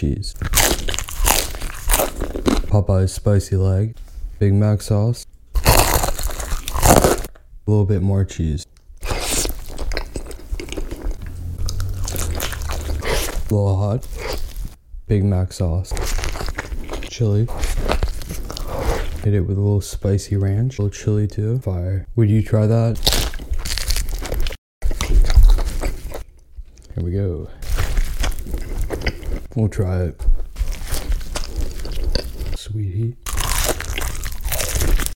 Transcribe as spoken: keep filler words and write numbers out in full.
cheese. Popeye's spicy leg. Big Mac sauce. A little bit more cheese. A little hot. Big Mac sauce. Chili. Hit it with a little spicy ranch. A little chili too. Fire. Would you try that? Here we go. We'll try it. Sweet heat.